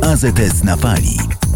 AZS na fali.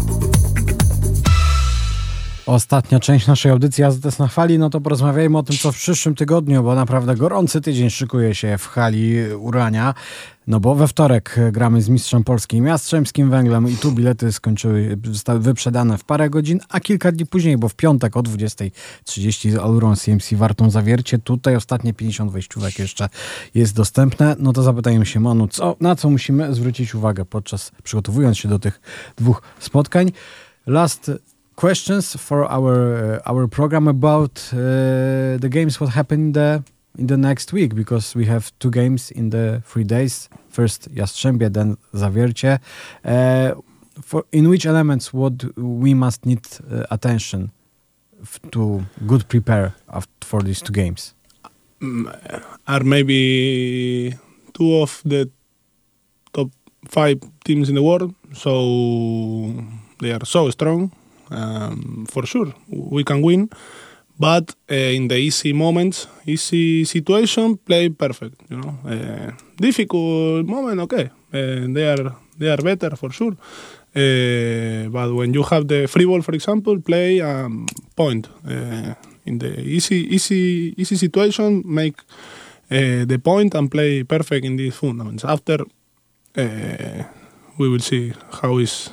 Ostatnia część naszej audycji AZS na fali, no to porozmawiajmy o tym, co w przyszłym tygodniu, bo naprawdę gorący tydzień szykuje się w hali Urania. No bo we wtorek gramy z mistrzem Polski Jastrzębskim Węglem i tu bilety zostały wyprzedane w parę godzin, a kilka dni później, bo w piątek o 20:30 z Alurą CMC Wartą Zawiercie. Tutaj ostatnie 50 wejściówek jeszcze jest dostępne. No to zapytajmy się Manu, na co musimy zwrócić uwagę przygotowując się do tych dwóch spotkań. Last questions for our program about the games what happened in the next week, because we have 2 games in the 3 days. First Jastrzębie, then Zawiercie. In which elements what we must need attention to good prepare for these 2 games? Are maybe 2 of the top 5 teams in the world, so they are so strong. For sure, we can win. But in the easy moments, easy situation, play perfect. Difficult moment, okay. They are better for sure. But when you have the free ball, for example, play point. In the easy situation, make the point and play perfect in these fundaments. After we will see how is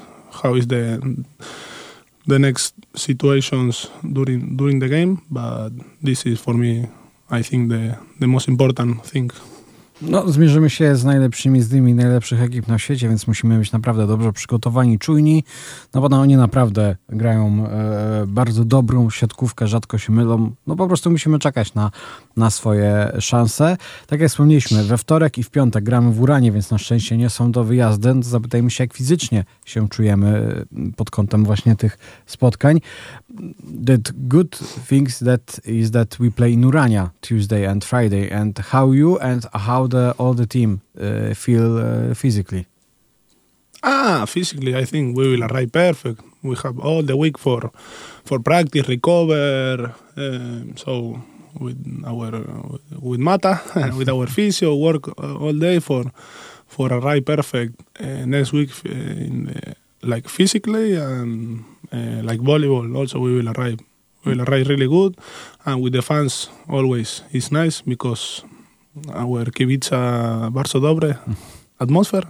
the next situations during the game, but this is for me, I think, the most important thing. No, zmierzymy się z najlepszymi z nimi najlepszych ekip na świecie, więc musimy być naprawdę dobrze przygotowani, czujni, no bo oni naprawdę grają bardzo dobrą siatkówkę, rzadko się mylą, no po prostu musimy czekać na swoje szanse. Tak jak wspomnieliśmy, we wtorek i w piątek gramy w Uranie, więc na szczęście nie są to wyjazdy. No, zapytajmy się, jak fizycznie się czujemy pod kątem właśnie tych spotkań. The good things that we play in Urania Tuesday and Friday, and how you and how all the team feel physically? Physically, I think we will arrive perfect. We have all the week for practice, recover. So with Mata, with our physio, work all day for arrive perfect next week. Like physically and like volleyball, also we will arrive. We will arrive really good, and with the fans always it's nice because our kibica bardzo dobre atmosphere.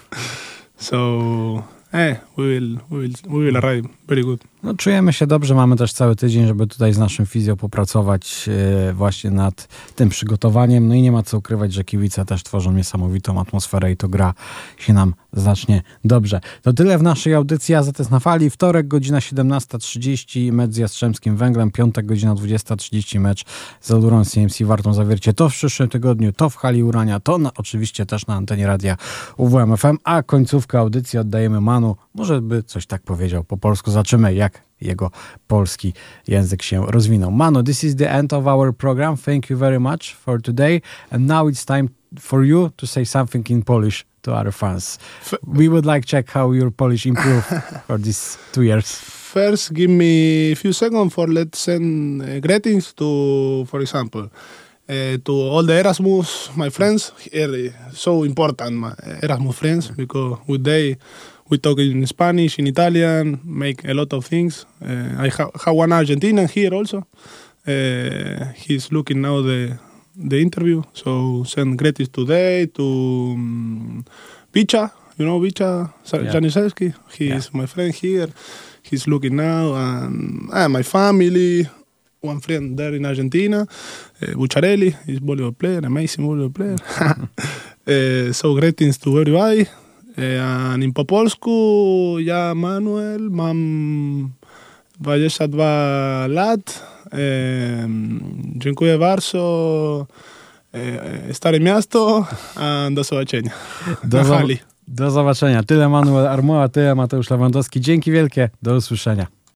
So we will arrive very good. No, czujemy się dobrze, mamy też cały tydzień, żeby tutaj z naszym fizjo popracować właśnie nad tym przygotowaniem. No i nie ma co ukrywać, że kibice też tworzą niesamowitą atmosferę i to gra się nam znacznie dobrze. To tyle w naszej audycji AZS na fali. Wtorek, godzina 17:30, mecz z Jastrzębskim Węglem. Piątek, godzina 20:30, mecz z Alurą CMC Wartą Zawiercie. To w przyszłym tygodniu, to w hali Urania, to oczywiście też na antenie radia UWM FM, a końcówkę audycji oddajemy Manu. Może by coś tak powiedział po polsku. Zobaczymy, jak jego polski język się rozwinął. Manu, this is the end of our program. Thank you very much for today. And now it's time for you to say something in Polish to our fans. We would like to check how your Polish improved for these 2 years. First, give me a few seconds for let's send greetings to, for example, to all the Erasmus, my friends. So important, my Erasmus friends, because with they we talk in Spanish, in Italian, make a lot of things. I have one Argentinian here also. He's looking now the interview, so send greetings today to Picha. You know Picha Janisewski? He is my friend here. He's looking now, and my family. One friend there in Argentina, Bucciarelli, he's a volleyball player, amazing volleyball player. So greetings to everybody. And po polsku ja Manuel, mam 22 lat. Dziękuję bardzo. Stare Miasto, a do zobaczenia. Do zobaczenia. Tyle Manuel Armoła, tyle Mateusz Lewandowski. Dzięki wielkie. Do usłyszenia.